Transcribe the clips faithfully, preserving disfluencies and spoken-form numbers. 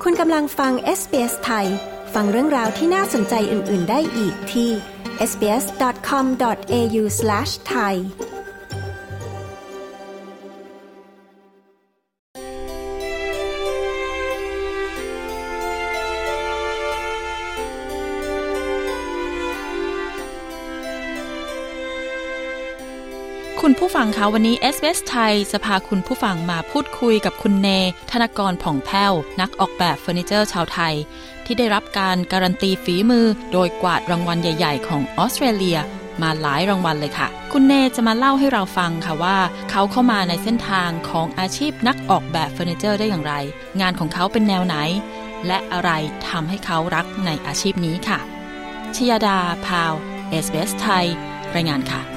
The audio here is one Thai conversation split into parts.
คุณกำลังฟัง เอส บี เอส ไทยฟังเรื่องราวที่น่าสนใจอื่นๆได้อีกที่ เอส บี เอส ดอท คอม ดอท เอ ยู สแลช ไทยคุณผู้ฟังคะวันนี้ เอส บี เอส ไทยจะพาคุณผู้ฟังมาพูดคุยกับคุณเนธนกรผ่องแผ้วนักออกแบบเฟอร์นิเจอร์ชาวไทยที่ได้รับการการันตีฝีมือโดยกวาดรางวัลใหญ่ๆของออสเตรเลียมาหลายรางวัลเลยค่ะคุณเนจะมาเล่าให้เราฟังค่ะว่าเขาเข้ามาในเส้นทางของอาชีพนักออกแบบเฟอร์นิเจอร์ได้อย่างไร งานของเขาเป็นแนวไหนและอะไรทำให้เขารักในอาชีพนี้ค่ะชยดาพาว เอส บี เอส ไทยรายงานค่ะ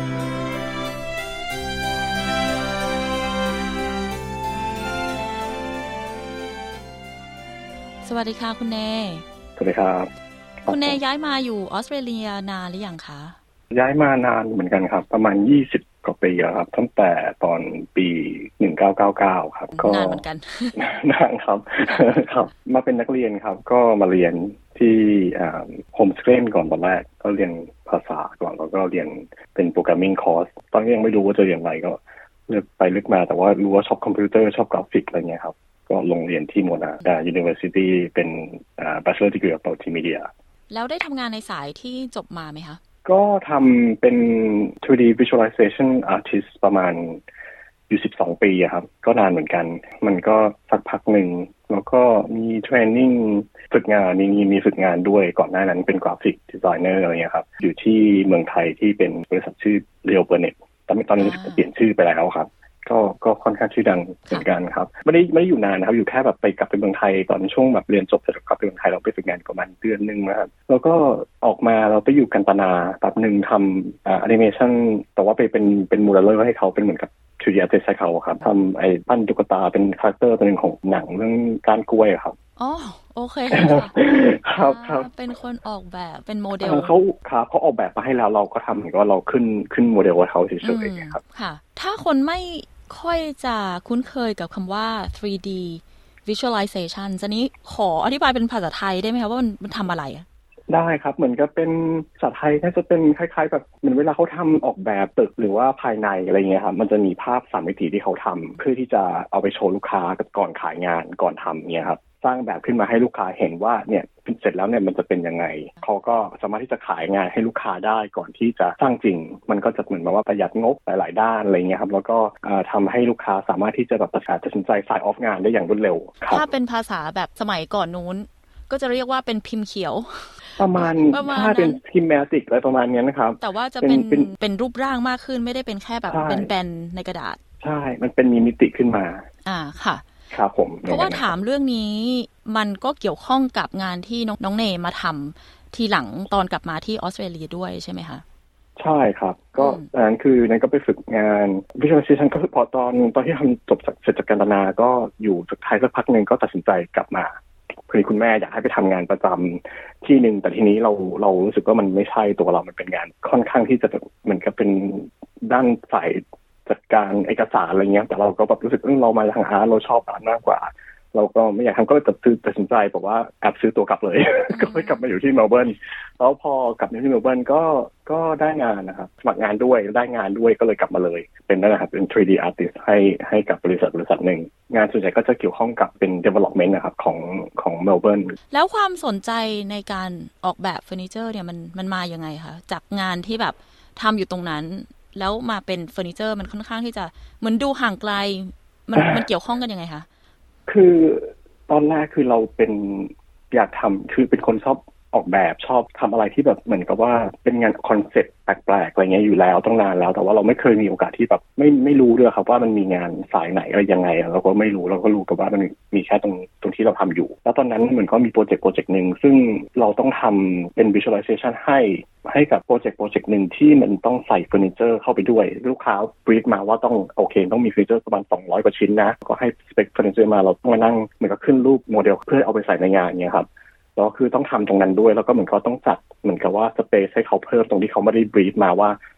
สวัสดีค่ะคุณเนสวัสดีครับคุณเนย้ายมาอยู่ออสเตรเลียนานหรือยังคะย้ายมานานเหมือนกันครับประมาณยี่สิบกว่าปีแล้วครับตั้งแต่ตอนปีหนึ่งพันเก้าร้อยเก้าสิบเก้าครับก็นานเหมือนกันนานครับครับมาเป็นนักเรียนครับก็มาเรียนที่โฮมสเกลก่อนตอนแรกก็เรียนภาษาก่อนแล้วก็เรียนเป็นโปรแกรมมิ่งคอร์สตอนนี้ยังไม่รู้ว่าจะเรียนอะไรก็เลือกไปลึกมาแต่ว่ารู้ว่าชอบคอมพิวเตอร์ชอบกราฟิกอะไรเงี้ยครับก็ลงเรียนที่โมนาอ่า University เป็นอ่า Bachelor Degree of Multimedia แล้วได้ทำงานในสายที่จบมาไหมคะก็ทำเป็น ทู ดี Visualization Artist ประมาณอยู่สิบสองปีอะครับก็นานเหมือนกันมันก็สักพักหนึ่งแล้วก็มีเทรนนิ่งฝึกงานมีมีฝึกงานด้วยก่อนหน้านั้นเป็นกราฟิกดีไซเนอร์อะไรเงี้ยครับอยู่ที่เมืองไทยที่เป็นบริษัทชื่อ Real Planet ตอนนี้ตอนนี้เปลี่ยนชื่อไปแล้วครับก็ก็ค่อนข้างชื่อดังเหมือนกันครับไม่ได้ไม่ได้อยู่นานนะครับอยู่แค่แบบไปกลับไปเมืองไทยตอนช่วงแบบเรียนจบเสร็จกลับไปเมืองไทยเราไปฝึกงานประมาณเดือนนึงนะครับแล้วก็ออกมาเราไปอยู่กันตนาแบบนึงทำอ่าแอนิเมชั่นแต่ว่าไปเป็นเป็นโมเดลเลอร์ให้เขาเป็นเหมือนกับทรี ดี Artist ให้เขาครับทำไอ้ปั้นตุ๊กตาเป็นคาแรคเตอร์ตัวนึงของหนังเรื่องก้านกล้วยครับอ๋อโอเคครับครับเป็นคนออกแบบเป็นโมเดลเขาครับเขาออกแบบมาให้แล้วเราก็ทำเหมือนกับเราขึ้นขึ้นโมเดลให้เขาเฉยๆครับค่ะถ้าคนไม่ค่อยจะคุ้นเคยกับคำว่า ทรี ดี Visualization จะนี้ขออธิบายเป็นภาษาไทยได้ไหมคะว่ามันมันทำอะไรได้ครับเหมือนกับเป็นภาษาไทยน่าจะเป็นคล้ายๆแบบเหมือนเวลาเขาทำออกแบบตึกหรือว่าภายในอะไรเงี้ยครับมันจะมีภาพสามมิติที่เขาทำเพื่อที่จะเอาไปโชว์ลูกค้าก่อนขายงานก่อนทำเนี่ยครับสร้างแบบขึ้นมาให้ลูกค้าเห็นว่าเนี่ยเสร็จแล้วเนี่ยมันจะเป็นยังไงเขาก็สามารถที่จะขายงานให้ลูกค้าได้ก่อนที่จะสร้างจริงมันก็จะเหมือนแบบว่าประหยัดงบหลายๆด้านอะไรเงี้ยครับแล้วก็ทำให้ลูกค้าสามารถที่จะแบบตัดสินใจsign offงานได้อย่างรวดเร็วถ้าเป็นภาษาแบบสมัยก่อนนู้นก็จะเรียกว่าเป็นพิมพ์เขียวประมาณถ้าเป็นพิมพ์แมติกอะไรประมาณนี้นะครับแต่ว่าจะเป็นเป็นรูปร่างมากขึ้นไม่ได้เป็นแค่แบบเป็นแบนในกระดาษใช่มันเป็นมีมิติขึ้นมาอ่าค่ะครับผมเพราะว่าถามเรื่องนี้มันก็เกี่ยวข้องกับงานที่น้องเนมาทำทีหลังตอนกลับมาที่ออสเตรเลียด้วยใช่ไหมคะใช่ครับก็อันนั้นคือนั้นก็ไปฝึกงาน Visualization ก็พอตอนตอนที่ทำจบเสร็จจากการตนาก็อยู่สุดท้ายสักพักนึงก็ตัดสินใจกลับมาคือคุณแม่อยากให้ไปทำงานประจำที่หนึ่งแต่ทีนี้เราเรารู้สึกว่ามันไม่ใช่ตัวเรามันเป็นงานค่อนข้างที่จะเหมือนกับเป็นด้านฝ่ายจัดการเอกสารอะไรเงี้ยแต่เราก็แบบรู้สึกเออเรามาทางอาร์ตเราชอบอาร์ตมากกว่าเราก็ไม่อยากทำก็ตัดตัดสินใจบอกว่าแอบซื้อตัวกลับเลย ก็ไปกลับมาอยู่ที่เมลเบิร์นแล้วพอกลับมาที่เมลเบิร์นก็ก็ได้งานนะครับสมัครงานด้วยได้งานด้วยก็เลยกลับมาเลยเป็นนั่นนะครับเป็น ทรี ดี Artist ให้ให้กับบริษัทบริษัทหนึ่งงานส่วนใหญ่ก็จะเกี่ยวข้องกับเป็น development นะครับของของเมลเบิร์นแล้วความสนใจในการออกแบบเฟอร์นิเจอร์เนี่ยมันมันมายังไงคะจากงานที่แบบทำอยู่ตรงนั้นแล้วมาเป็นเฟอร์นิเจอร์มันค่อนข้างที่จะเหมือนดูห่างไกลมันมันเกี่ยวข้องกันยังไงคะคือตอนแรกคือเราเป็นอยากทำคือเป็นคนชอบออกแบบชอบทำอะไรที่แบบเหมือนกับว่าเป็นงานคอนเซ็ปต์แปลกๆอะไรเงี้ยอยู่แล้วตั้งนานแล้วแต่ว่าเราไม่เคยมีโอกาสที่แบบไม่ไม่รู้ด้วยครับว่ามันมีงานสายไหนอะไรยังไงเราก็ไม่รู้เราก็รู้กับว่ามันมีแค่ตรงตรงที่เราทำอยู่แล้วตอนนั้นเหมือนก็มีโปรเจกต์โปรเจกต์นึงซึ่งเราต้องทำเป็น visualization ให้ให้กับโปรเจกต์โปรเจกต์นึงที่มันต้องใส่เฟอร์นิเจอร์เข้าไปด้วยลูกค้าบรีฟมาว่าต้องโอเคต้องมีเฟอร์นิเจอร์ประมาณสองร้อยกว่าชิ้นนะก็ให้สเปคเฟอร์นิเจอร์มาเราต้องมานั่งเหมือนกับขึ้นรูปโมเดลเพื่อเอาไปใส่ในงานเงี้ยครับแล้วคือต้องทำตรงนั้นด้วยแล้วก็เหมือนก็ต้องจัดเหมือนกับว่าสเปซให้เขาเพิ่มตรงที่เขาไม่ได้บรีฟมาว่า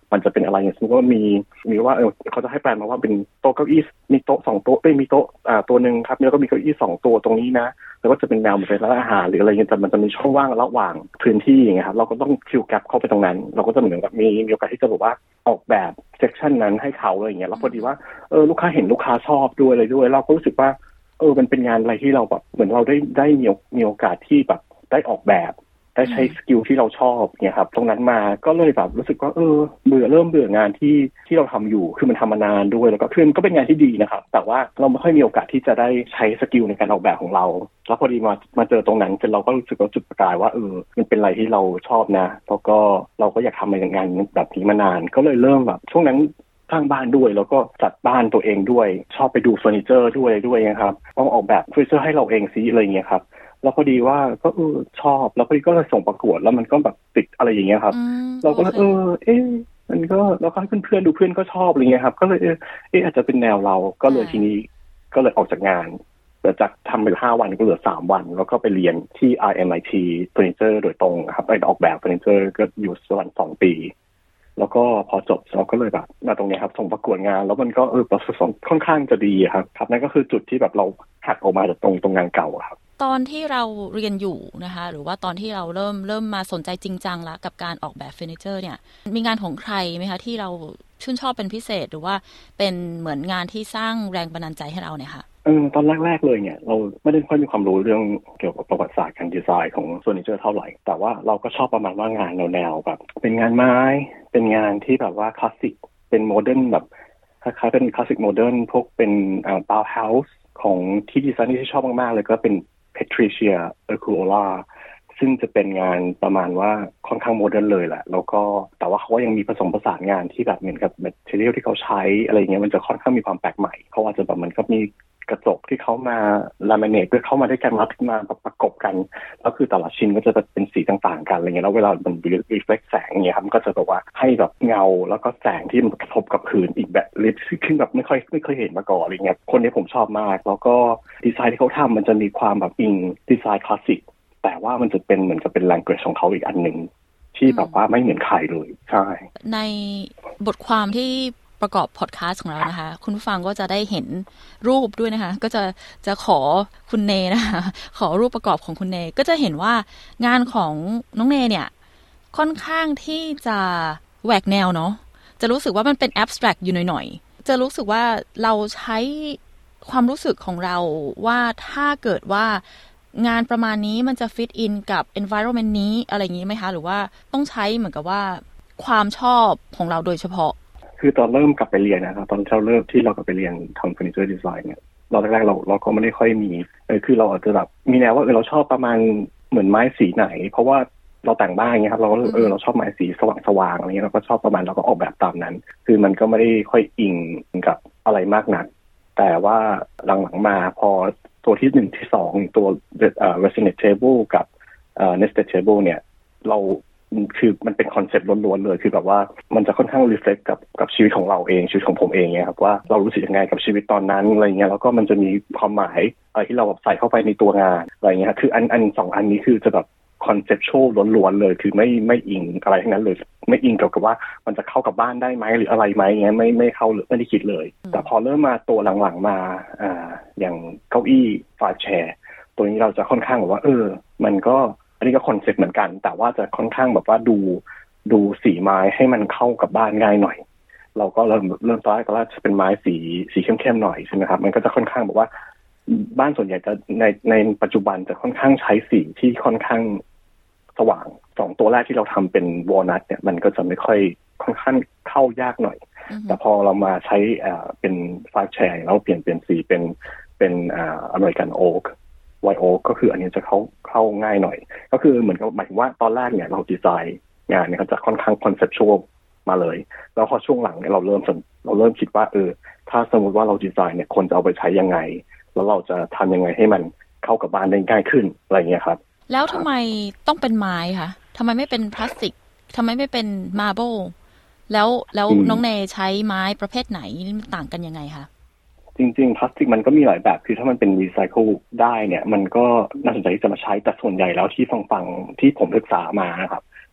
มันจะเป็นอะไรอย่างสมมติว่ามีมีว่าเออเขาจะให้แปลมาว่าเป็นโต๊ะเก้าอี้มีโต๊ะสองโต๊ะเอ้ยมีโต๊ะอ่าตัวนึงครับแล้วก็มีเก้าอี้สองตัวตรงนี้นะแล้วก็จะเป็นแนวเหมือนเป็นร้านอาหารหรืออะไรเงี้ยแต่มันจะมีช่องว่างระหว่างพื้นที่อย่างเงี้ยครับเราก็ต้องคิวแกปเข้าไปตรงนั้นเราก็จะเหมือนกับมีมีโอกาสที่จะบอกว่าออกแบบเซกชันนั้นให้เขาอะไรอย่างเงี้ยแล้วพอดีว่าเออลูกค้าเห็นลูกค้าชอบด้วยอะไรด้วยเราก็รู้สึกว่าเออมันเป็นงานอะไรที่เราแบบเหมือนเราได้ได้มีมีโอกาสที่แบบได้ออกแบบได้ใช้สกิลที่เราชอบเนี่ยครับตรงนั้นมาก็เลยแบบรู้สึกว่าเออเบื่อเริ่มเบื่องานที่ที่เราทำอยู่คือมันทำมานานด้วยแล้วก็คือมันก็เป็นงานที่ดีนะครับแต่ว่าเราไม่ค่อยมีโอกาสที่จะได้ใช้สกิลในการออกแบบของเราแล้วพอดีมามาเจอตรงนั้นจนเราก็รู้สึกว่าจุดประกายว่าเออมันเป็นอะไรที่เราชอบนะแล้วก็เราก็อยากทำในงานแบบนี้มานานก็เลยเริ่มแบบช่วงนั้นสร้างบ้านด้วยแล้วก็จัดบ้านตัวเองด้วยชอบไปดูเฟอร์นิเจอร์ด้วยด้วยนะครับต้องออกแบบเฟอร์นิเจอร์ให้เราเองซิอะไรอย่างเงี้ยครับแล้วพอดีว่าก็เออชอบแล้วพอดีก็เลยส่งประกวดแล้วมันก็แบบติดอะไรอย่างเงี้ยครับเราก็เออเอ๊ะมันก็แล้วก็ให้เพื่อนๆดูเพื่อนก็ชอบอะไรเงี้ยครับก็เลยเออเอ๊ะอาจจะเป็นแนวเราก็เลยทีนี้ก็เลยออกจากงานแต่จากทำไปห้าวันก็เหลือสามวันแล้วก็ไปเรียนที่ อาร์ เอ็ม ไอ ที เฟอร์นิเจอร์โดยตรงครับไปออกแบบเฟอร์นิเจอร์ก็อยู่ประมาณสองปีแล้วก็พอจบเราก็เลยแบบมาตรงนี้ครับส่งประกวดงานแล้วมันก็เออประสบความค่อนข้างจะดีครับครับนั่นก็คือจุดที่แบบเราหักออกมาจากตรงตรงงานเก่าครับตอนที่เราเรียนอยู่นะคะหรือว่าตอนที่เราเริ่มเริ่มมาสนใจจริงจังแล้วกับการออกแบบเฟอร์นิเจอร์เนี่ยมีงานของใครไหมคะที่เราชื่นชอบเป็นพิเศษหรือว่าเป็นเหมือนงานที่สร้างแรงบันดาลใจให้เราเนี่ยค่ะเออตอนแรกๆเลยเนี่ยเราไม่ได้ค่อยมีความรู้เรื่องเกี่ยวกับประวัติศาสตร์การดีไซน์ของเฟอร์นิเจอร์เท่าไหร่แต่ว่าเราก็ชอบประมาณว่างานแนวๆแบบเป็นงานไม้เป็นงานที่แบบว่าคลาสสิกเป็นโมเดิร์นแบบคล้ายๆเป็นคลาสสิกโมเดิร์นพวกเป็นอ่าบาวเฮาส์ของที่ดีไซน์ที่ชอบมากๆเลยก็เป็นPatricia Urquiola ซึ่งจะเป็นงานประมาณว่าค่อนข้างโมเดิร์นเลยแหละแล้วก็แต่ว่าเขาก็ยังมีผสมผสานงานที่แบบเหมือนกับแมททีเรียลที่เขาใช้อะไรอย่างเงี้ยมันจะค่อนข้างมีความแปลกใหม่เขาอาจจะแบบมันก็มีกระจกที่เขามาลามิเนตเพื่อเข้ามาด้วยกันมามาประกบกันแล้วคือแต่ละชิ้นก็จะเป็นสีต่างๆกันอะไรเงี้ยแล้วเวลามันรีเฟล็กแสงเงี้ยครับมันก็จะแบบว่าให้แบบเงาแล้วก็แสงที่มันกระทบกับพื้นอีกแบบลิฟขึ้นแบบไม่ค่อยไม่เคยเห็นมาก่อนอะไรเงี้ยคนนี้ผมชอบมากแล้วก็ดีไซน์ที่เขาทำมันจะมีความแบบอิงดีไซน์คลาสสิกแต่ว่ามันจะเป็นเหมือนกับเป็น language ของเขาอีกอันหนึ่งที่แบบว่าไม่เหมือนใครเลยใช่ในบทความที่ประกอบพอดคาสต์ของเรานะคะคุณผู้ฟังก็จะได้เห็นรูปด้วยนะคะก็จะจะขอคุณเนนะคะขอรูปประกอบของคุณเนก็จะเห็นว่างานของน้องเนเนี่ยค่อนข้างที่จะแหวกแนวเนาะจะรู้สึกว่ามันเป็นแอบสแตรกอยู่หน่อยๆจะรู้สึกว่าเราใช้ความรู้สึกของเราว่าถ้าเกิดว่างานประมาณนี้มันจะฟิตอินกับ environment นี้อะไรอย่างนี้ไหมคะหรือว่าต้องใช้เหมือนกับว่าความชอบของเราโดยเฉพาะคือตอนเริ่มกลับไปเรียนนะครับตอนเราเริ่มที่เรากลับไปเรียนทำเฟอร์นิเจอร์ดีไซน์เนี่ยเราแรกๆเราเราก็ไม่ได้ค่อยมีเออคือเราอาจจะแบบมีแนวว่าเออเราชอบประมาณเหมือนไม้สีไหนเพราะว่าเราแต่งบ้านอย่างเงี้ยครับเราก็เออเราชอบไม้สีสว่างๆอะไรเงี้ยเราก็ชอบประมาณเราก็ออกแบบตามนั้นคือมันก็ไม่ได้ค่อยอิงกับอะไรมากนักแต่ว่าหลังๆมาพอตัวที่หนึ่งที่สองตัวเอ่อ resonate table กับเอ่อ nested table เนี่ยเราคือมันเป็นคอนเซ็ปต์ล้วนๆเลยคือแบบว่ามันจะค่อนข้างรีเฟล็กกับกับชีวิตของเราเองชีวิตของผมเองเนี่ยครับว่าเรารู้สึกยังไงกับชีวิตตอนนั้นอะไรเงี้ยแล้วก็มันจะมีความหมายอะไรที่เราแบบใส่เข้าไปในตัวงานอะไรเงี้ยคืออันอันสองอันนี้คือจะแบบคอนเซ็ปชวลล้วนๆเลยคือไม่ไม่อิงอะไรทั้งนั้นเลยไม่อิงเกี่ยวกับว่ามันจะเข้ากับบ้านได้ไหมหรืออะไรไหมเงี้ยไม่ไม่เข้าหรือไม่ได้คิดเลยแต่พอเริ่มมาตัวหลังๆมาอ่าอย่างเก้าอี้ไฟว์แชร์ตัวนี้เราจะค่อนข้างแบบว่าเออมันก็อันนี้ก็คอนเซ็ปต์เหมือนกันแต่ว่าจะค่อนข้างแบบว่าดูดูสีไม้ให้มันเข้ากับบ้านง่ายหน่อยเราก็เริ่มเริ่มตอนแรกก็จะเป็นไม้สีสีเข้มๆหน่อยใช่ไหมครับมันก็จะค่อนข้างแบบว่าบ้านส่วนใหญ่จะในในปัจจุบันจะค่อนข้างใช้สีที่ค่อนข้างสว่างสองตัวแรกที่เราทำเป็นวอลนัทเนี่ยมันก็จะไม่ค่อยค่อนข้างเข้ายากหน่อย mm-hmm. แต่พอเรามาใช้อ่าเป็นไฟว์แชร์แล้วเปลี่ยนเป็นสีเป็นเป็นอ่าอเมริกันโอ๊กไวโอก็คืออันนี้จะเข้าเข้าง่ายหน่อยก็คือเหมือนกับหมายถึงว่าตอนแรกเนี่ยเราดีไซน์งานเนี่ยเขาจะค่อนข้างคอนเซ็ปชวลมาเลยแล้วพอช่วงหลังเนี่ยเราเริ่มเราเริ่มคิดว่าเออถ้าสมมติว่าเราดีไซน์เนี่ยคนจะเอาไปใช้ยังไงแล้วเราจะทำยังไงให้มันเข้ากับบ้านได้ง่ายขึ้นอะไรเงี้ยครับแล้วทำไมต้องเป็นไม้คะทำไมไม่เป็นพลาสติกทำไมไม่เป็นมาร์เบิลแล้วแล้วน้องเนใช้ไม้ประเภทไหนมันต่างกันยังไงคะจริงๆพลาสติกมันก็มีหลายแบบคือถ้ามันเป็นรีไซเคิลได้เนี่ยมันก็น่าสนใจที่จะมาใช้แต่ส่วนใหญ่แล้วที่ฟังๆที่ผมศึกษามานะครับ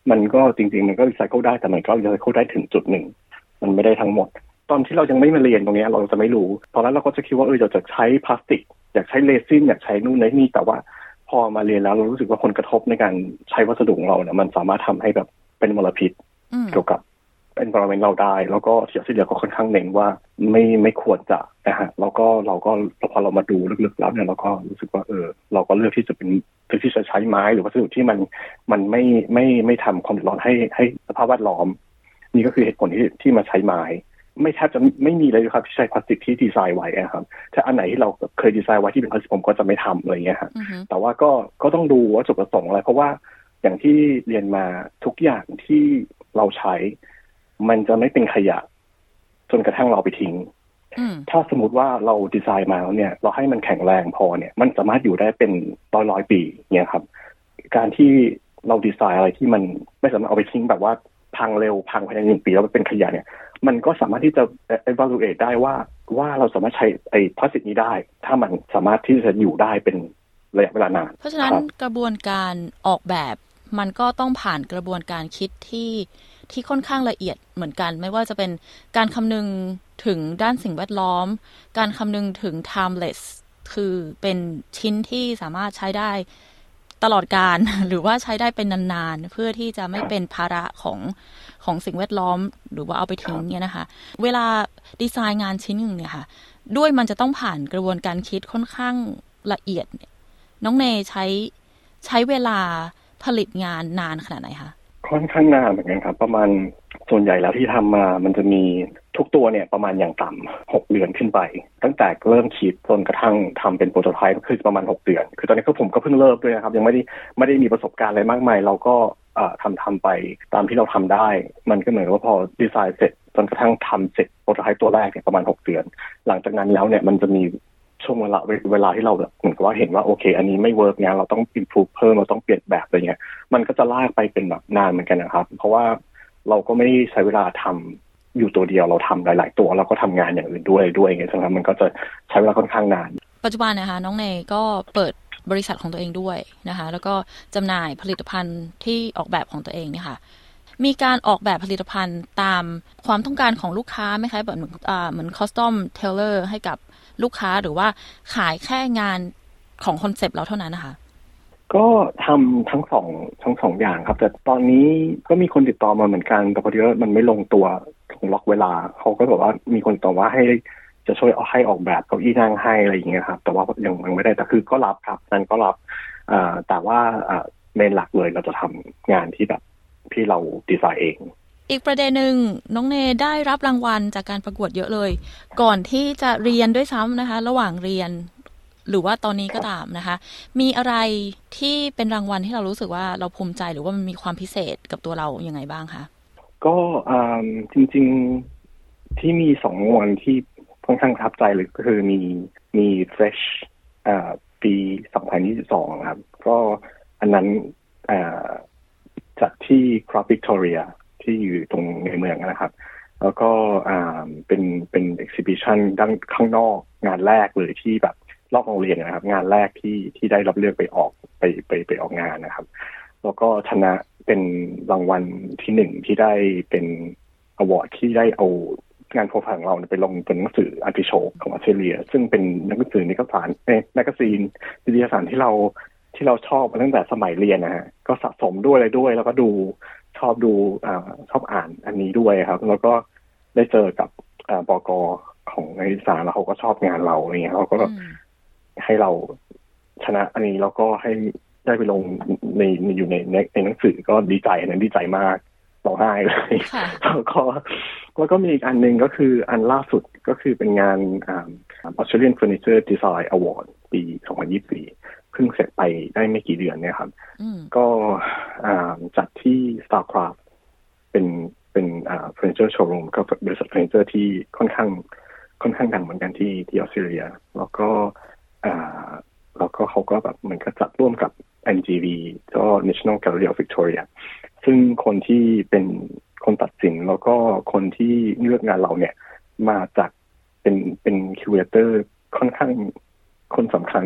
มันก็จริงๆมันก็รีไซเคิลได้แต่มันก็รีไซเคิลได้ถึงจุดหนึ่งมันไม่ได้ทั้งหมดตอนที่เรายังไม่มาเรียนตรงนี้เราจะไม่รู้ตอนนั้นเราก็จะคิดว่าเออเราจะใช้พลาสติกอยากใช้เรซินอยากใช้นู่นนี่แต่ว่าพอมาเรียนแล้วเรารู้สึกว่าผลกระทบในการใช้วัสดุของเราเนี่ยมันสามารถทำให้แบบเป็นมลพิษเกี่ยวกับenvironment เราได้แล้วก็เสียสิเดียวก็ค่อนข้างเน้นว่าไม่ไม่ควรจะนะฮะแล้วก็เราก็พอเรามาดูลึกๆแล้วเนี่ยเราก็รู้สึกว่าเออเราก็เลือกที่จะเป็นเลือกที่จะใช้ไม้หรือวัสดุที่มันมันไม่ไม่ไม่ทำความเดือดร้อนให้ให้สภาพแวดล้อมนี่ก็คือเหตุผลที่ที่มาใช้ไม้ไม่แทบจะไม่มีเลยครับที่ใช้พลาสติกที่ดีไซน์ไว้ครับถ้าอันไหนที่เราเคยดีไซน์ไว้ที่เป็นพลาสติกผมก็จะไม่ทำอะไรเงี้ยฮะ uh-huh. แต่ว่าก็ก็ต้องดูว่าจุดประสงค์อะไรเพราะว่าอย่างที่เรียนมาทุกอย่างที่เราใช้มันจะไม่เป็นขยะจนกระทั่งเราไปทิ้ง uh-huh. ถ้าสมมติว่าเราดีไซน์มาแล้วเนี่ยเราให้มันแข็งแรงพอเนี่ยมันสามารถอยู่ได้เป็นร้อยร้อยปีเนี่ยครับการที่เราดีไซน์อะไรที่มันไม่สามารถเอาไปทิ้งแบบว่าพังเร็วพังภายในหนึ่งปีแล้วเป็นขยะเนี่ยมันก็สามารถที่จะ evaluate ได้ว่าว่าเราสามารถใช้ไอ้พลาสติกนี้ได้ถ้ามันสามารถที่จะอยู่ได้เป็นระยะเวลานานเพราะฉะนั้นกระบวนการออกแบบมันก็ต้องผ่านกระบวนการคิดที่ที่ค่อนข้างละเอียดเหมือนกันไม่ว่าจะเป็นการคำนึงถึงด้านสิ่งแวดล้อมการคำนึงถึง timeless คือเป็นชิ้นที่สามารถใช้ได้ตลอดกาลหรือว่าใช้ได้เป็นนานๆเพื่อที่จะไม่เป็นภาระของของสิ่งแวดล้อมหรือว่าเอาไปทิ้งเนี่ยนะคะเวลาดีไซน์งานชิ้นหนึ่งเนี่ยค่ะด้วยมันจะต้องผ่านกระบวนการคิดค่อนข้างละเอียดเนี่ยน้องเนใช้ใช้เวลาผลิตงานนานขนาดไหนคะค่อนข้างนานเหมือนกันครับประมาณส่วนใหญ่แล้วที่ทำมามันจะมีทุกตัวเนี่ยประมาณอย่างต่ำหกเดือนขึ้นไปตั้งแต่เริ่มคิดจนกระทั่งทำเป็นโปรโตไทป์คือประมาณหกเดือนคือตอนนี้คือผมก็เพิ่งเริ่มด้วยนะครับยังไม่ได้ไม่ได้มีประสบการณ์อะไรมากมายเราก็ทำทำไปตามที่เราทำได้มันก็เหมือนว่าพอดีไซน์เสร็จจนกระทั่งทำเสร็จโปรโตไทป์ตัวแรกเนี่ยประมาณหกเดือนหลังจากนั้นแล้วเนี่ยมันจะมีช่วงเวลาเวลาที่เราแบบเหมือนกับว่าเห็นว่าโอเคอันนี้ไม่เวิร์กเนี่ยเราต้อง improve เพิ่มเราต้องเปลี่ยนแบบอะไรเงี้ยมันก็จะลากไปเป็นแบบนานเหมือนกันนะครับเพราะว่าเราก็ไม่ได้ใช้เวลาทำอยู่ตัวเดียวเราทำหลายๆตัวเราก็ทำงานอย่างอื่นด้วยด้วยอย่างเงี้ยนะครับมันก็จะใช้เวลาค่อนข้างนานปัจจุบันนะคะน้องเนก็เปิดบริษัทของตัวเองด้วยนะคะแล้วก็จำหน่ายผลิตภัณฑ์ที่ออกแบบของตัวเองเนี่ยค่ะมีการออกแบบผลิตภัณฑ์ตามความต้องการของลูกค้าไหมคะแบบเหมือนอ่าเหมือนคอสตอมเทเลอร์ให้กับลูกค้าหรือว่าขายแค่งานของคอนเซปต์เราเท่านั้นนะคะก็ทำทั้งสองทั้งสองอย่างครับแต่ตอนนี้ก็มีคนติดต่อมาเหมือนกันแต่พอดีว่ามันไม่ลงตัวของล็อกเวลาเขาก็บอกว่ามีคนติดต่อว่าให้จะช่วยเอาให้ออกแบบเก้าอี้นั่งให้อะไรอย่างเงี้ยครับแต่ว่ายังยังไม่ได้แต่คือก็รับครับนั้นก็รับอ่าแต่ว่าอ่าเมนหลักเลยเราจะทำงานที่แบบที่เราดีไซน์เองอีกประเด็นหนึ่งน้องเนได้รับรางวัลจากการประกวดเยอะเลยก่อนที่จะเรียนด้วยซ้ำนะคะระหว่างเรียนหรือว่าตอนนี้ก็ตามนะคะมีอะไรที่เป็นรางวัลที่เรารู้สึกว่าเราภูมิใจหรือว่ามันมีความพิเศษกับตัวเรายังไงบ้างคะก็จริงๆที่มีสองรางวัลที่ค่อนข้างประทับใจเลยก็คือมีมี Fresh ปีสองพันยี่สิบสองครับก็อันนั้นจัดที่ Crop Victoria ที่อยู่ตรงในเมืองนะครับแล้วก็เป็นเป็น exhibition ด้านข้างนอกงานแรกเลยที่แบบรอบโรงเรียนนะครับงานแรกที่ที่ได้รับเลือกไปออกไปไปไปออกงานนะครับแล้วก็ชนะเป็นรางวัลที่หนึ่งที่ได้เป็นอวอร์ดที่ได้เอางานโปรไฟล์ของเราไปลงเป็นหนังสืออาร์ติโชกของออสเตรเลียซึ่งเป็นหนังสือนิตยสารเอ่อแมกกาซีนนิตยสารที่เราที่เราชอบมาตั้งแต่สมัยเรียนนะฮะก็สะสมด้วยอะไรด้วยแล้วก็ดูชอบดูอ่าชอบอ่านอันนี้ด้วยครับแล้วก็ได้เจอกับอ่าบก.ของนิตยสารแล้วเขาก็ชอบงานเราอะไรเงี้ยเขาก็ให้เราชนะอันนี้แล้วก็ให้ได้ไปลงในอยู่ในในหนังสือก็ดีใจอันนั้นดีใจมากร้องไห้เลยแล้วก็แล้วก็มีอีกอันนึงก็คืออันล่าสุดก็คือเป็นงานอ่า Australian Furniture Design Award ปีสองพันยี่สิบสี่เพิ่งเสร็จไปได้ไม่กี่เดือนเนี่ยครับก็จัดที่ Starcraft เป็นเป็นอ่า furniture showroom ก็บริษัท furniture ที่ค่อนข้างค่อนข้างดังเหมือนกันที่ที่ออสเตรเลียแล้วก็อ่าแล้วก็เขาก็แบบเหมือนกับจัดร่วมกับ เอ็น จี วี ก็ National Gallery of Victoria ซึ่งคนที่เป็นคนตัดสินแล้วก็คนที่เลือกงานเราเนี่ยมาจากเป็นเป็นคิวเรเตอร์ค่อนข้างคนสำคัญ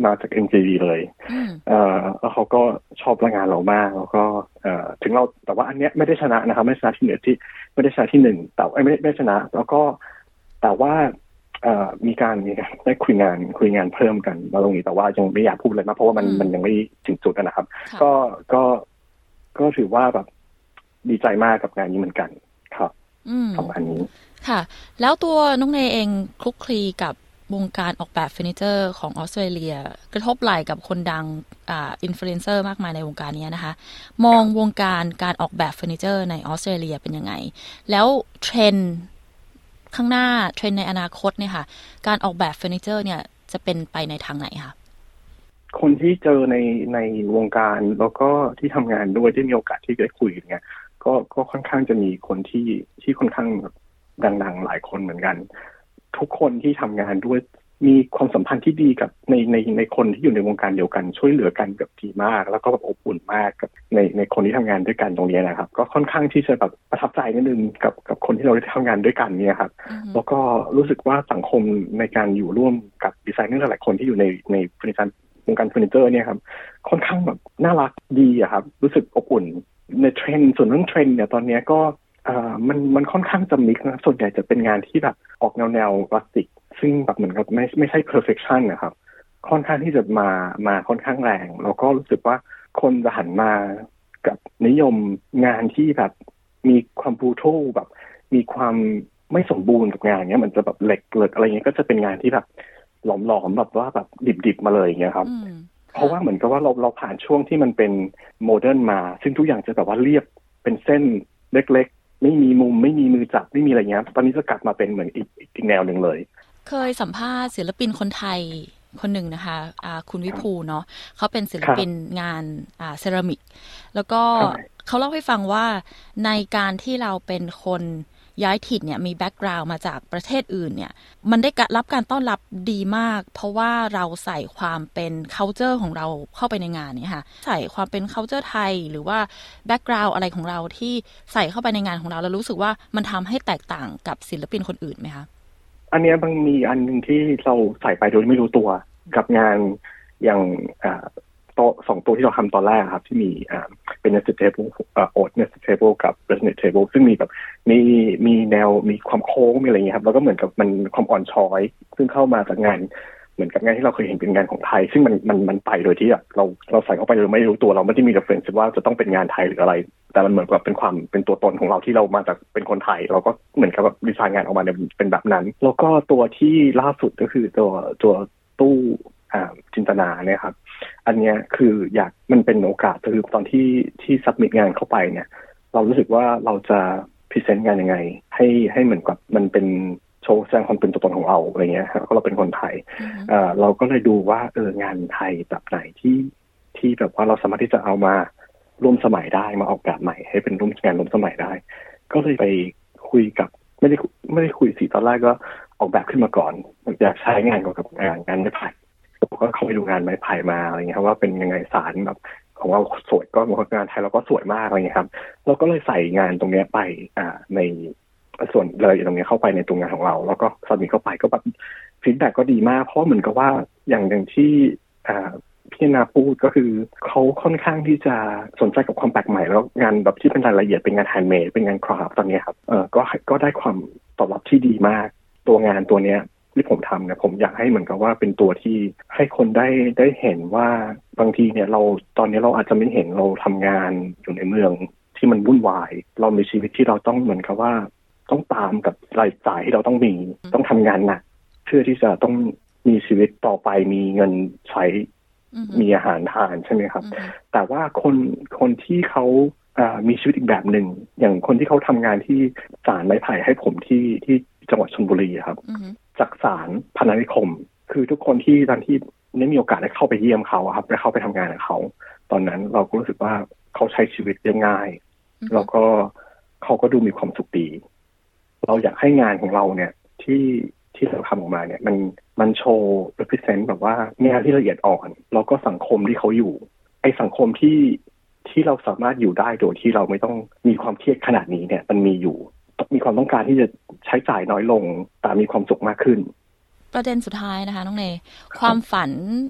มาจาก เอ็ม จี วี เลยเอ่อแล้วเขาก็ชอบงานเรามากแล้วก็เอ่อถึงเราแต่ว่าอันเนี้ยไม่ได้ชนะนะครับไม่ชนะที่หนึ่งที่ไม่ได้ชนะที่หนึ่งแต่ไม่ไม่ชนะแล้วก็แต่ว่าเอ่อมีการมีการได้คุยงานคุยงานเพิ่มกันมาตรงนี้แต่ว่ายังไม่อยากพูดเลยนะเพราะว่ามันมันยังไม่ถึงจุดนะครับก็ก็ก็ถือว่าแบบดีใจมากกับงานนี้เหมือนกันครับสองอันนี้ค่ะแล้วตัวน้องเนยเองคลุกคลีกับวงการออกแบบเฟอร์นิเจอร์ของออสเตรเลียกระทบไหล่กับคนดังอ่าอินฟลูเอนเซอร์มากมายในวงการนี้นะคะมองวงการการออกแบบเฟอร์นิเจอร์ในออสเตรเลียเป็นยังไงแล้วเทรนด์ข้างหน้าเทรนด์ในอนาคตเนี่ยค่ะการออกแบบเฟอร์นิเจอร์เนี่ยจะเป็นไปในทางไหนคะคนที่เจอในในวงการแล้วก็ที่ทำงานด้วยที่มีโอกาสที่ได้คุยอย่างเงี้ยก็ก็ค่อนข้างจะมีคนที่ที่ค่อนข้างดังๆหลายคนเหมือนกันทุกคนที่ทำงานด้วยมีความสัมพันธ์ที่ดีกับในในในคนที่อยู่ในวงการเดียวกันช่วยเหลือกันแบบดีมากแล้วก็แบบอบอุ่นมากกับในในคนที่ทำงานด้วยกันตรงนี้นะครับก็ค่อนข้างที่จะแบบประทับใจนิดนึงกับกับคนที่เราได้ทำงานด้วยกันเนี่ยครับ mm-hmm. แล้วก็รู้สึกว่าสังคมในการอยู่ร่วมกับดีไซเนอร์หลายคนที่อยู่ในในเฟอร์นิเจอร์วงการเฟอร์นิเจอร์เนี่ยครับค่อนข้างแบบน่ารักดีอะครับรู้สึกอบอุ่นในเทรนด์ส่วนเรื่องเทรนด์เนี่ยตอนนี้ก็อ่ามันมันค่อนข้างจะมิกซ์นะส่วนใหญ่จะเป็นงานที่แบบออกแนวแนวคลาสสิกซึ่งแบบเหมือนกับไม่ไม่ใช่ perfection นะครับค่อนข้างที่จะมามาค่อนข้างแรงแล้วก็รู้สึกว่าคนจะหันมากับนิยมงานที่แบบมีความบรูทัลแบบมีความไม่สมบูรณ์กับงานเนี้ยมันจะแบบเหล็กเหล็กอะไรเงี้ยก็จะเป็นงานที่แบบหลอมๆแบบว่าแบบดิบๆมาเลยอย่างเงี้ยครับเพราะว่าเหมือนกับว่าเราเราผ่านช่วงที่มันเป็นโมเดิร์นมาซึ่งทุกอย่างจะแบบว่าเรียบเป็นเส้นเล็กๆไม่มีมุมไม่มีมือจับไม่มีอะไรเงี้ยตอนนี้จะกลับมาเป็นเหมือนอีกอีกแนวหนึ่งเลยเคยสัมภาษณ์ศิลปินคนไทยคนหนึ่งนะคะอ่าคุณวิภูเนาะเขาเป็นศิลปินงานอ่าเซรามิกแล้วก็เขาเล่าให้ฟังว่าในการที่เราเป็นคนย้ายถิ่นเนี่ยมีแบ็กกราวด์มาจากประเทศอื่นเนี่ยมันได้รับการต้อนรับดีมากเพราะว่าเราใส่ความเป็น culture ของเราเข้าไปในงานเนี่ยค่ะใส่ความเป็น culture ไทยหรือว่าแบ็กกราวด์อะไรของเราที่ใส่เข้าไปในงานของเราแล้วรู้สึกว่ามันทำให้แตกต่างกับศิลปินคนอื่นไหมคะอันนี้บางมีอันนึงที่เราใส่ไปโดยไม่รู้ตัวกับงานอย่างโต๊ะสองตัวที่เราทำตอนแรกครับที่มีเป็น nested table โอ๊ต nested table กับ resonant table ซึ่งมีแบบมีมีแนวมีความโค้งมีอะไรอย่างเงี้ยครับแล้วก็เหมือนกับมันความอ่อนช้อยซึ่งเข้ามาจากงานเหมือนกับงานที่เราเคยเห็นเป็นงานของไทยซึ่งมันมันมันไปโดยที่เราเราใส่เข้าไปโดยไม่รู้ตัวเราไม่ได้มี reference ว่าจะต้องเป็นงานไทยหรืออะไรแต่มันเหมือนกับเป็นความเป็นตัวตนของเราที่เรามาจากเป็นคนไทยเราก็เหมือนกับแบบดีไซน์งานออกมาเป็นแบบนั้นแล้วก็ตัวที่ล่าสุดก็คือตัวตัวตู้จินตนาเนี่ยครับอันนี้คืออยากมันเป็นโอกาสคือตอนที่ที่ซับมิทงานเข้าไปเนี่ยเรารู้สึกว่าเราจะพรีเซนต์งานยังไงให้ให้เหมือนกับมันเป็นโชว์แสดงความเป็นตัวตนของเราอะไรเงี้ยครับก็เราเป็นคนไทย mm-hmm. เอ่อเราก็เลยดูว่าเอองานไทยแบบไหนที่ที่แบบว่าเราสามารถที่จะเอามาร่วมสมัยได้มาออกแบบใหม่ให้เป็นร่วมงานร่วมสมัยได้ก็เลยไปคุยกับไม่ได้ไม่ได้คุยสิตอนแรกก็ออกแบบขึ้นมาก่อนอยากใช้งานกับงานงานไม้ไผ่ก็เข้าไปดูงานไม้ไผ่มาอะไรเงี้ยว่าเป็นยังไงสารแบบของเราสวยก็งานไทยเราก็สวยมากอะไรเงี้ยครับเราก็เลยใส่งานตรงนี้ไปอ่าในส่วนเลยตรงนี้เข้าไปในตัวงานของเราแล้วก็สมิทเข้าไปก็แบบฟีดแบ็กก็ดีมากเพราะเหมือนกับว่าอย่างอย่างที่อ่าพี่นาพูดก็คือเขาค่อนข้างที่จะสนใจกับความแปลกใหม่แล้วงานแบบที่เป็นรายละเอียดเป็นงานแฮนด์เมดเป็นงานคราฟต์ตอนนี้ครับเออก็ก็ได้ความตอบรับที่ดีมากตัวงานตัวเนี้ยที่ผมทำเนี่ยผมอยากให้เหมือนกับว่าเป็นตัวที่ให้คนได้ได้เห็นว่าบางทีเนี่ยเราตอนนี้เราอาจจะไม่เห็นเราทำงานอยู่ในเมืองที่มันวุ่นวายเรามีชีวิตที่เราต้องเหมือนกับว่าต้องตามกับรายจ่ายที่เราต้องมีต้องทำงานหนักเพื่อที่จะต้องมีชีวิตต่อไปมีเงินใช้มีอาหารทานใช่ไหมครับแต่ว่าคนคนที่เขามีชีวิตอีกแบบหนึ่งอย่างคนที่เขาทำงานที่ศาลไม้ไผ่ให้ผมที่ที่จังหวัดชลบุรีครับจากศาลพาณานิคมคือทุกคนที่ตอนที่ได้มีโอกาสได้เข้าไปเยี่ยมเขาครับได้เข้าไปทำงานกับเขาตอนนั้นเราก็รู้สึกว่าเขาใช้ชีวิตได้ง่ายแล้วก็เขาก็ดูมีความสุขดีเราอยากให้งานของเราเนี่ยที่ที่เราทำออกมาเนี่ยมันมันโชว์ represent แบบว่างานที่ละเอียดอ่อนแล้วก็สังคมที่เขาอยู่ไอ้สังคมที่ที่เราสามารถอยู่ได้โดยที่เราไม่ต้องมีความเครียดขนาดนี้เนี่ยมันมีอยู่มีความต้องการที่จะใช้จ่ายน้อยลงแต่มีความสุขมากขึ้นประเด็นสุดท้ายนะคะน้องเนความฝัน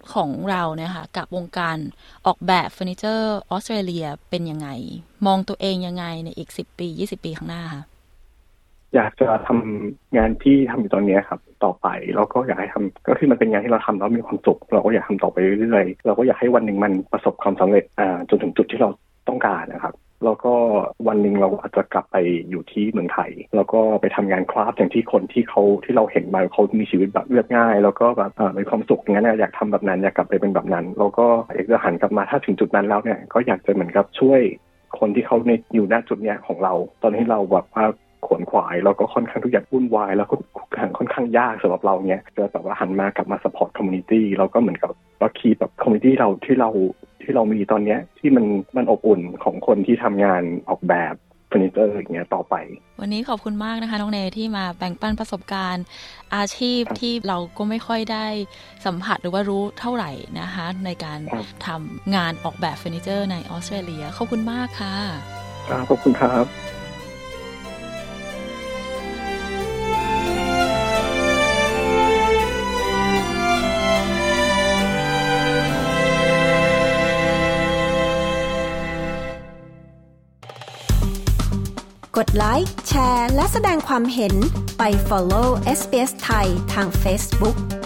ของเราเนี่ยค่ะกับวงการออกแบบเฟอร์นิเจอร์ออสเตรเลียเป็นยังไงมองตัวเองยังไงในอีกสิบปียี่สิบปีข้างหน้าคะอยากจะทำงานที่ทำอยู่ตอนนี้ครับต่อไปแล้วก็อยากให้ทำก็คือมันเป็นงานที่เราทำแล้วมีความสุขเราก็อยากทำต่อไปเรื่อยๆเราก็อยากให้วันหนึ่งมันประสบความสำเร็จอ่าจนถึงจุดที่เราต้องการนะครับแล้วก็วันหนึ่งเราอาจจะกลับไปอยู่ที่เมืองไทยแล้วก็ไปทำงานคราฟต์อย่างที่คนที่เขาที่เราเห็นมาเขามีชีวิตแบบเรียบง่ายแล้วก็แบบเอ่อมีความสุขอย่างนั้นอยากทำแบบนั้นอยากกลับไปเป็นแบบนั้นแล้วก็อยากจะหันกลับมาถ้าถึงจุดนั้นแล้วเนี่ยก็อยากจะเหมือนกับช่วยคนที่เขาในอยู่ณจุดเนี้ยของเราตอนนี้เราแบบว่าขวนขวายแล้วก็ค่อนข้างทุกอย่างวุ่นวายแล้วก็ค่อนข้างยากสำหรับเราเนี่ยจะแบบว่าหันมากลับมา support community แล้วก็เหมือนกับว่าคีแบบ community เราที่เราที่เรามีตอนนี้ที่มันมันอบอุ่นของคนที่ทำงานออกแบบเฟอร์นิเจอร์อย่างเงี้ยต่อไปวันนี้ขอบคุณมากนะคะน้องเนที่มาแบ่งปันประสบการณ์อาชีพที่เราก็ไม่ค่อยได้สัมผัสหรือว่ารู้เท่าไหร่นะคะในการทำงานออกแบบเฟอร์นิเจอร์ในออสเตรเลียขอบคุณมากค่ะขอบคุณครับกดไลค์แชร์และแสดงความเห็นไป follow เอส บี เอส ไทยทาง Facebook